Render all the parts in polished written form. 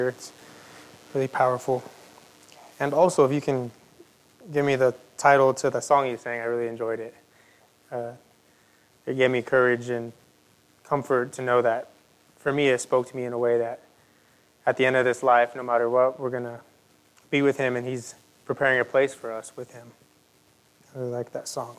It's really powerful. And also, if you can give me the title to the song you sang, I really enjoyed it. It gave me courage and comfort to know that, for me, it spoke to me in a way that at the end of this life, no matter what, we're going to be with him, and he's preparing a place for us with him. I really like that song.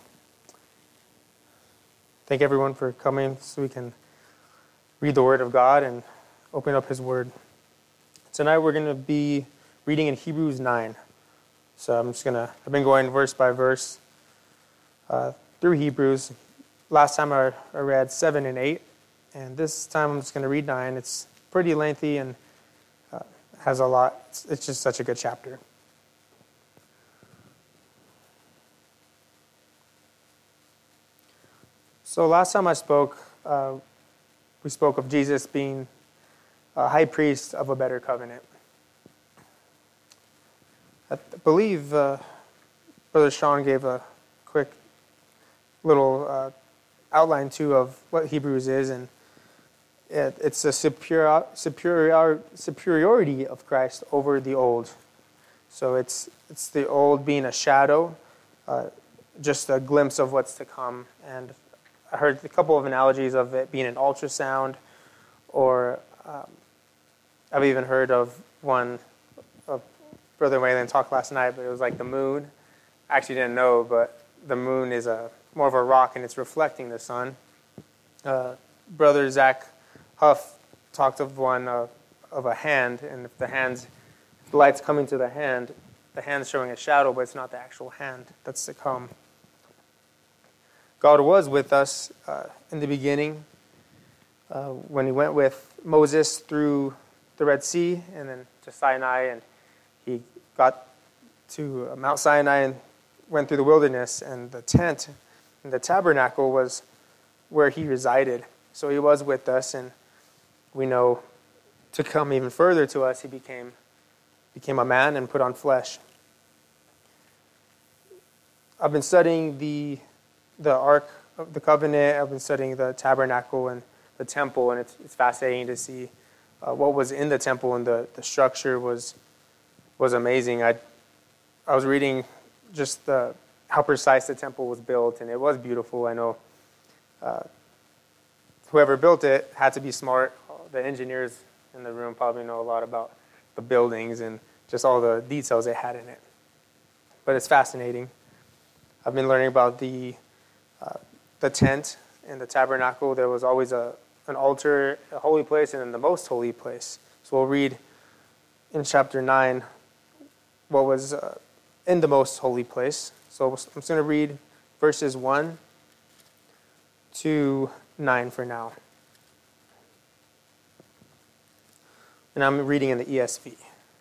Thank everyone for coming so we can read the Word of God and open up his Word. Tonight we're going to be reading in Hebrews 9. So I've been going verse by verse through Hebrews. Last time I read 7 and 8, and this time I'm just going to read 9. It's pretty lengthy and has a lot. It's just such a good chapter. So last time I spoke, we spoke of Jesus being a high priest of a better covenant. I believe Brother Sean gave a quick little outline too of what Hebrews is, and it's a superiority of Christ over the old. So it's the old being a shadow, just a glimpse of what's to come. And I heard a couple of analogies of it being an ultrasound, or I've even heard of one of Brother Wayland talked last night, but it was like the moon. I actually didn't know, but the moon is more of a rock, and it's reflecting the sun. Brother Zach Huff talked of one of a hand, and if the light's coming to the hand's showing a shadow, but it's not the actual hand that's to come. God was with us in the beginning when he went with Moses through the Red Sea and then to Sinai, and he got to Mount Sinai and went through the wilderness, and the tent and the tabernacle was where he resided. So he was with us, and we know to come even further to us, he became a man and put on flesh. I've been studying the Ark of the Covenant. I've been studying the tabernacle and the temple, and it's fascinating to see what was in the temple, and the structure was amazing. I was reading just how precise the temple was built, and it was beautiful. I know whoever built it had to be smart. The engineers in the room probably know a lot about the buildings and just all the details they had in it. But it's fascinating. I've been learning about the tent and the tabernacle. There was always an altar, a holy place, and then the most holy place. So we'll read in chapter 9 what was in the most holy place. So I'm just going to read verses 1 to 9 for now. And I'm reading in the ESV.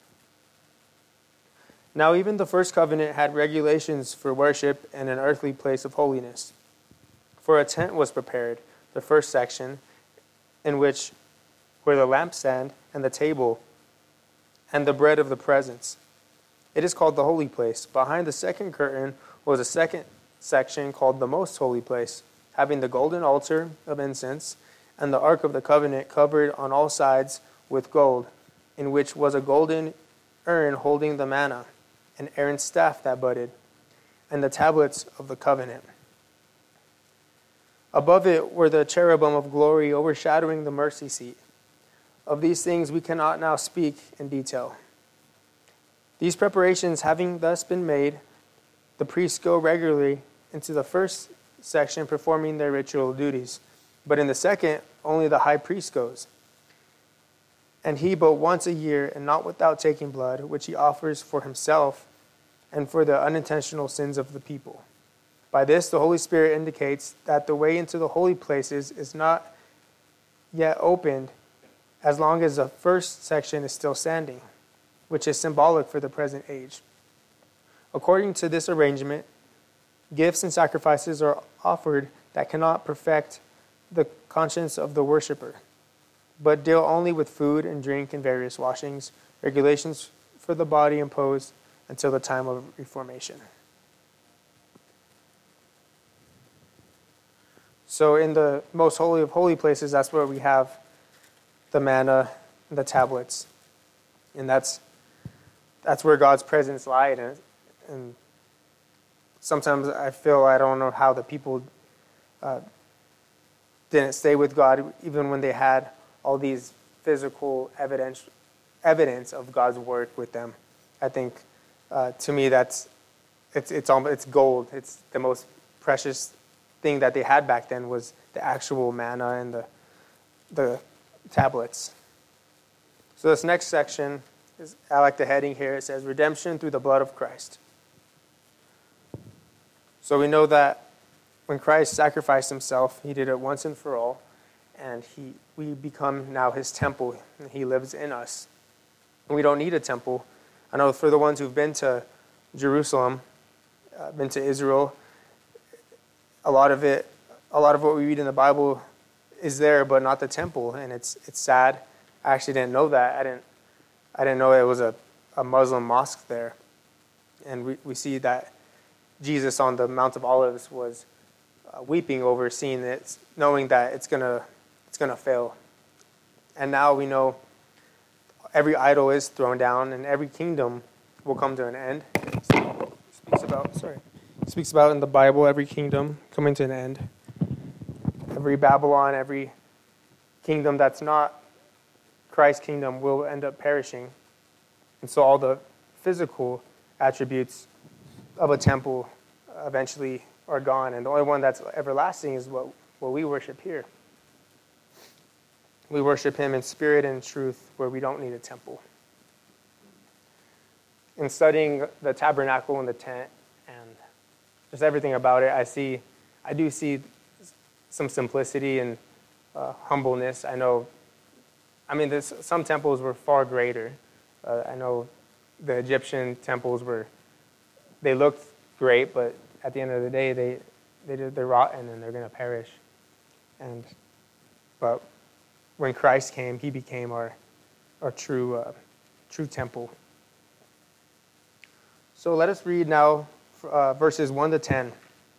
Now even the first covenant had regulations for worship and an earthly place of holiness. For a tent was prepared, the first section, in which were the lampstand and the table and the bread of the presence. It is called the holy place. Behind the second curtain was a second section called the most holy place, having the golden altar of incense and the ark of the covenant covered on all sides with gold, in which was a golden urn holding the manna, and Aaron's staff that budded, and the tablets of the covenant. Above it were the cherubim of glory overshadowing the mercy seat. Of these things we cannot now speak in detail. These preparations having thus been made, the priests go regularly into the first section performing their ritual duties, but in the second only the high priest goes. And he but once a year, and not without taking blood, which he offers for himself and for the unintentional sins of the people. By this, the Holy Spirit indicates that the way into the holy places is not yet opened as long as the first section is still standing, which is symbolic for the present age. According to this arrangement, gifts and sacrifices are offered that cannot perfect the conscience of the worshiper, but deal only with food and drink and various washings, regulations for the body imposed until the time of Reformation. So in the most holy of holy places, that's where we have the manna and the tablets. And that's where God's presence lied. And sometimes I feel I don't know how the people didn't stay with God even when they had all these physical evidence of God's word with them. I think to me it's gold. It's the most precious thing that they had back then was the actual manna and the tablets. So this next section I like the heading here. It says redemption through the blood of Christ. So we know that when Christ sacrificed himself, he did it once and for all, and we become now his temple, and he lives in us. And we don't need a temple. I know for the ones who've been to Jerusalem, been to Israel, a lot of what we read in the Bible is there, but not the temple, and it's sad. I actually didn't know that. I didn't know it was a Muslim mosque there. And we see that Jesus on the Mount of Olives was weeping over seeing it, knowing that it's gonna fail. And now we know every idol is thrown down and every kingdom will come to an end. It speaks about in the Bible every kingdom coming to an end. Every Babylon, every kingdom that's not Christ's kingdom will end up perishing. And so all the physical attributes of a temple eventually are gone. And the only one that's everlasting is what we worship here. We worship him in spirit and truth where we don't need a temple. In studying the tabernacle and the tent and just everything about it, I do see some simplicity and humbleness. Some temples were far greater. I know the Egyptian temples they looked great, but at the end of the day, they're rotten and they're going to perish. But when Christ came, he became our true temple. So let us read now verses 1 to 10.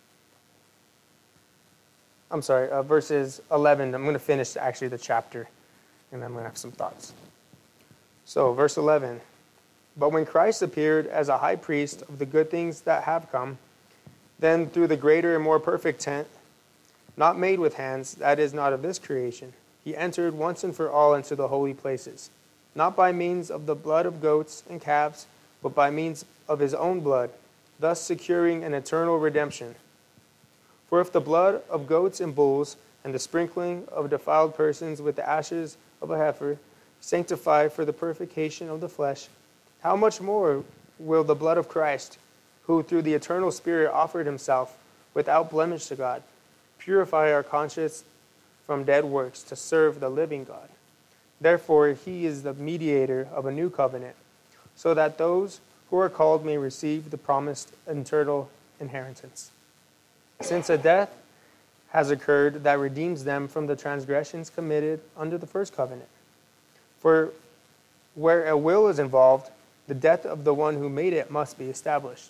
Verses 11. I'm going to finish actually the chapter, and then I'm going to have some thoughts. So, verse 11. But when Christ appeared as a high priest of the good things that have come, then through the greater and more perfect tent, not made with hands, that is not of this creation, he entered once and for all into the holy places, not by means of the blood of goats and calves, but by means of his own blood, thus securing an eternal redemption. For if the blood of goats and bulls and the sprinkling of defiled persons with the ashes of a heifer sanctify for the purification of the flesh, how much more will the blood of Christ, who through the eternal Spirit offered himself without blemish to God, purify our conscience from dead works to serve the living God? Therefore, he is the mediator of a new covenant, so that those who are called may receive the promised eternal inheritance. Since a death has occurred that redeems them from the transgressions committed under the first covenant. For where a will is involved, the death of the one who made it must be established.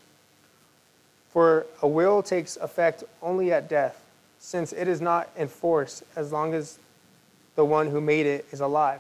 For a will takes effect only at death, since it is not in force as long as the one who made it is alive.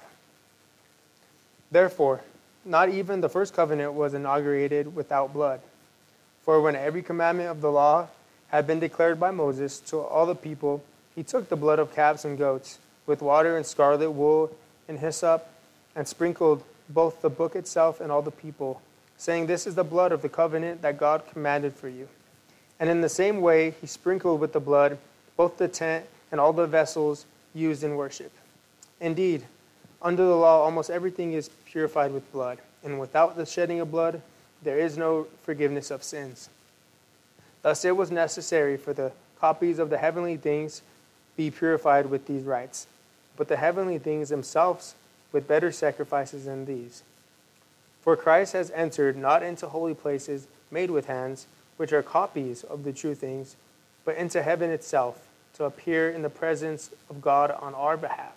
Therefore, not even the first covenant was inaugurated without blood. For when every commandment of the law had been declared by Moses to all the people, he took the blood of calves and goats with water and scarlet wool and hyssop and sprinkled both the book itself and all the people, saying, "This is the blood of the covenant that God commanded for you." And in the same way, he sprinkled with the blood both the tent and all the vessels used in worship. Indeed, under the law, almost everything is purified with blood, and without the shedding of blood, there is no forgiveness of sins. Thus it was necessary for the copies of the heavenly things be purified with these rites, but the heavenly things themselves with better sacrifices than these. For Christ has entered not into holy places made with hands, which are copies of the true things, but into heaven itself, to appear in the presence of God on our behalf.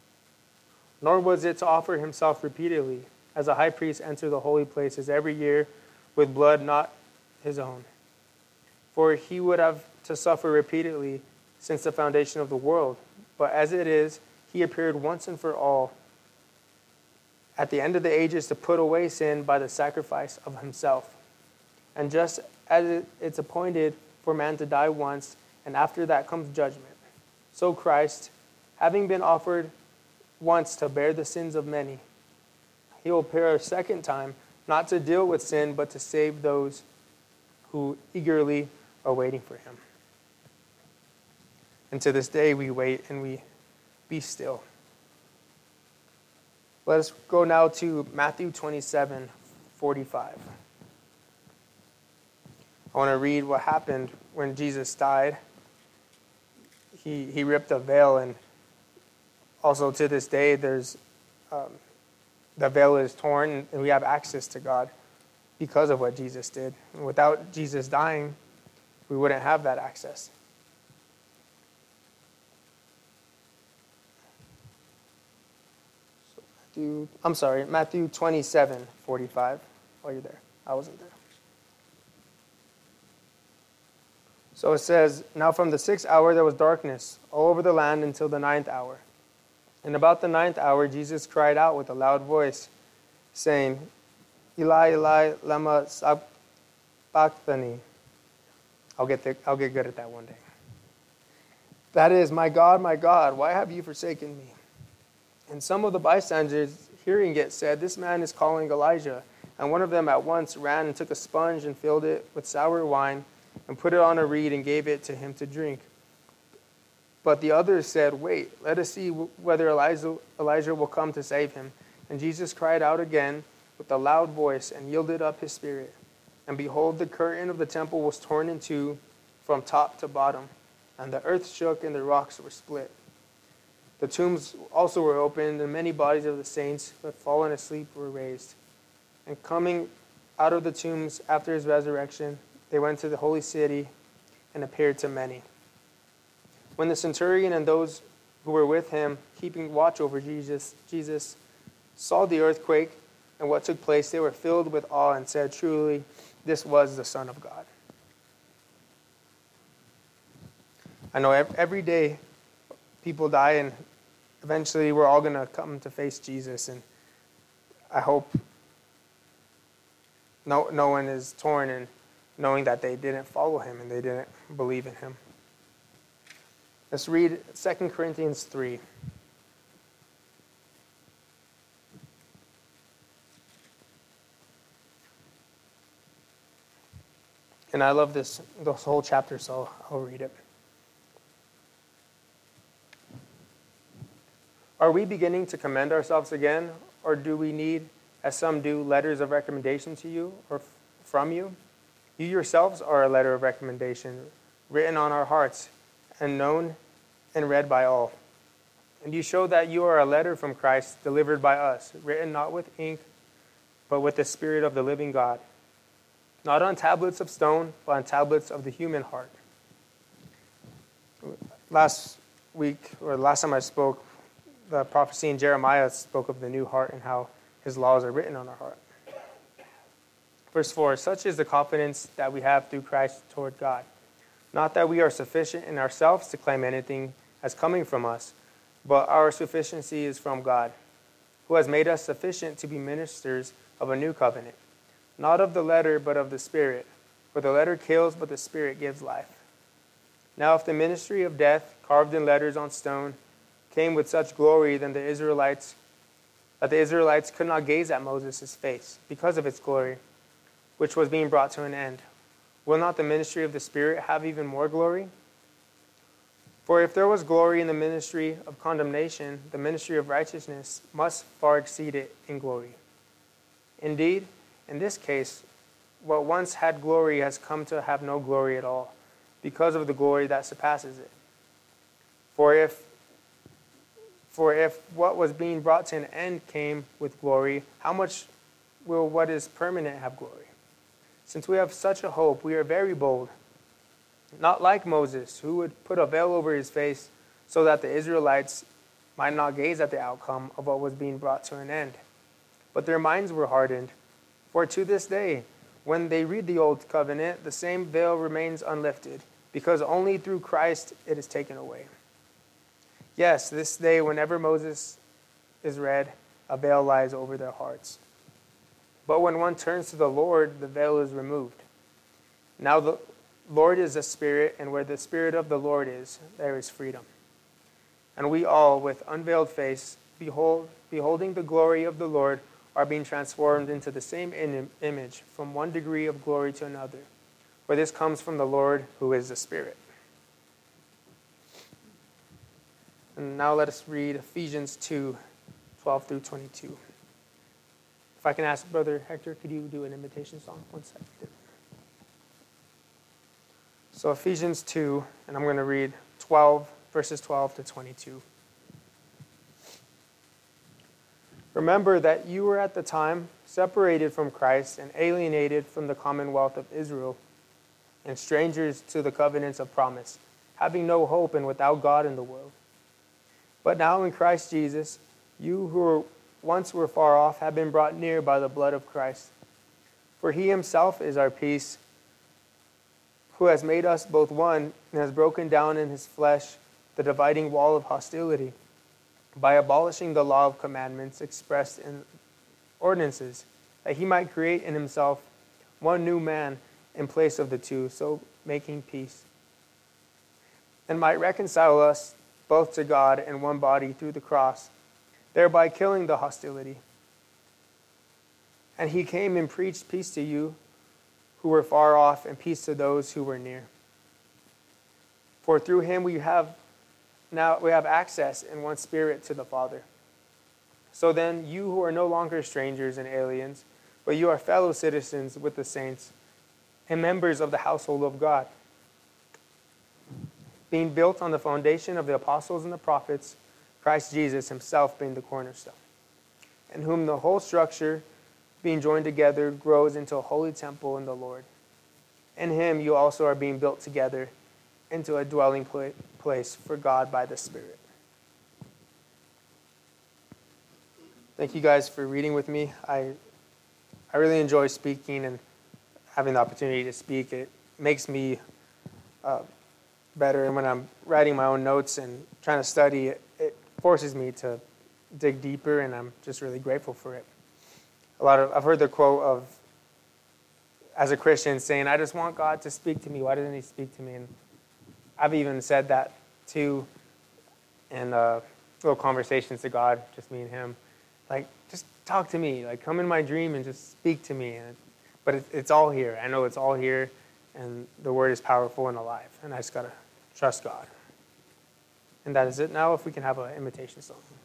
Nor was it to offer himself repeatedly, as a high priest enters the holy places every year with blood not his own. For he would have to suffer repeatedly since the foundation of the world. But as it is, he appeared once and for all at the end of the ages to put away sin by the sacrifice of himself. And just as it's appointed for man to die once, and after that comes judgment, so Christ, having been offered once to bear the sins of many, he will appear a second time, not to deal with sin, but to save those who eagerly are waiting for him. And to this day we wait and we be still. Let us go now to Matthew 27:45. I want to read what happened when Jesus died. He ripped a veil, and also to this day there's the veil is torn, and we have access to God because of what Jesus did. And without Jesus dying, we wouldn't have that access. Matthew 27:45. Oh, you're there. I wasn't there. So it says, "Now from the 6th hour there was darkness all over the land until the 9th hour. And about the 9th hour Jesus cried out with a loud voice, saying, Eli, Eli, lama sabachthani." I'll get good at that one day. That is, my God, why have you forsaken me?" And some of the bystanders, hearing it, said, "This man is calling Elijah." And one of them at once ran and took a sponge and filled it with sour wine and put it on a reed and gave it to him to drink. But the others said, "Wait, let us see whether Elijah will come to save him." And Jesus cried out again with a loud voice and yielded up his spirit. And behold, the curtain of the temple was torn in two from top to bottom, and the earth shook and the rocks were split. The tombs also were opened, and many bodies of the saints who had fallen asleep were raised. And coming out of the tombs after his resurrection, they went to the holy city and appeared to many. When the centurion and those who were with him, keeping watch over Jesus saw the earthquake and what took place, they were filled with awe and said, "Truly, this was the Son of God." I know every day people die, and eventually we're all going to come to face Jesus, and I hope no one is torn in knowing that they didn't follow him and they didn't believe in him. Let's read 2 Corinthians 3. And I love this whole chapter, so I'll read it. "Are we beginning to commend ourselves again, or do we need, as some do, letters of recommendation to you or from you? You yourselves are a letter of recommendation, written on our hearts and known and read by all. And you show that you are a letter from Christ, delivered by us, written not with ink, but with the Spirit of the living God, not on tablets of stone, but on tablets of the human heart." Last time I spoke, the prophecy in Jeremiah spoke of the new heart and how his laws are written on our heart. Verse 4, "Such is the confidence that we have through Christ toward God. Not that we are sufficient in ourselves to claim anything as coming from us, but our sufficiency is from God, who has made us sufficient to be ministers of a new covenant, not of the letter, but of the Spirit. For the letter kills, but the Spirit gives life. Now if the ministry of death, carved in letters on stone, came with such glory that the Israelites could not gaze at Moses' face because of its glory, which was being brought to an end, will not the ministry of the Spirit have even more glory? For if there was glory in the ministry of condemnation, the ministry of righteousness must far exceed it in glory. Indeed, in this case, what once had glory has come to have no glory at all, because of the glory that surpasses it. For if what was being brought to an end came with glory, how much will what is permanent have glory? Since we have such a hope, we are very bold. Not like Moses, who would put a veil over his face so that the Israelites might not gaze at the outcome of what was being brought to an end. But their minds were hardened. For to this day, when they read the Old Covenant, the same veil remains unlifted, because only through Christ it is taken away. Yes, this day, whenever Moses is read, a veil lies over their hearts. But when one turns to the Lord, the veil is removed. Now the Lord is a spirit, and where the Spirit of the Lord is, there is freedom. And we all, with unveiled face, beholding the glory of the Lord, are being transformed into the same image, from one degree of glory to another. For this comes from the Lord, who is the Spirit. And now let us read Ephesians 2, 12 through 22. If I can ask Brother Hector, could you do an invitation song? 1 second. So Ephesians 2, and I'm going to read verses 12 to 22. Remember that you were at the time separated from Christ and alienated from the commonwealth of Israel and strangers to the covenants of promise, having no hope and without God in the world. But now in Christ Jesus, you who once were far off have been brought near by the blood of Christ. For he himself is our peace, who has made us both one and has broken down in his flesh the dividing wall of hostility, by abolishing the law of commandments expressed in ordinances, that he might create in himself one new man in place of the two, so making peace, and might reconcile us both to God in one body through the cross, thereby killing the hostility. And he came and preached peace to you who were far off, and peace to those who were near. For through him we have access in one spirit to the Father. So then, you who are no longer strangers and aliens, but you are fellow citizens with the saints and members of the household of God, being built on the foundation of the apostles and the prophets, Christ Jesus himself being the cornerstone, in whom the whole structure, being joined together, grows into a holy temple in the Lord. In him you also are being built together into a dwelling place for God by the Spirit. Thank you guys for reading with me. I really enjoy speaking and having the opportunity to speak. It makes me better, and when I'm writing my own notes and trying to study, it forces me to dig deeper, and I'm just really grateful for it. I've heard the quote of, as a Christian, saying, I just want God to speak to me. Why doesn't he speak to me? And I've even said that too in little conversations to God, just me and him. Like, just talk to me. Like, come in my dream and just speak to me. But it's all here. I know it's all here, and the word is powerful and alive. And I just got to trust God. And that is it. Now if we can have an invitation song.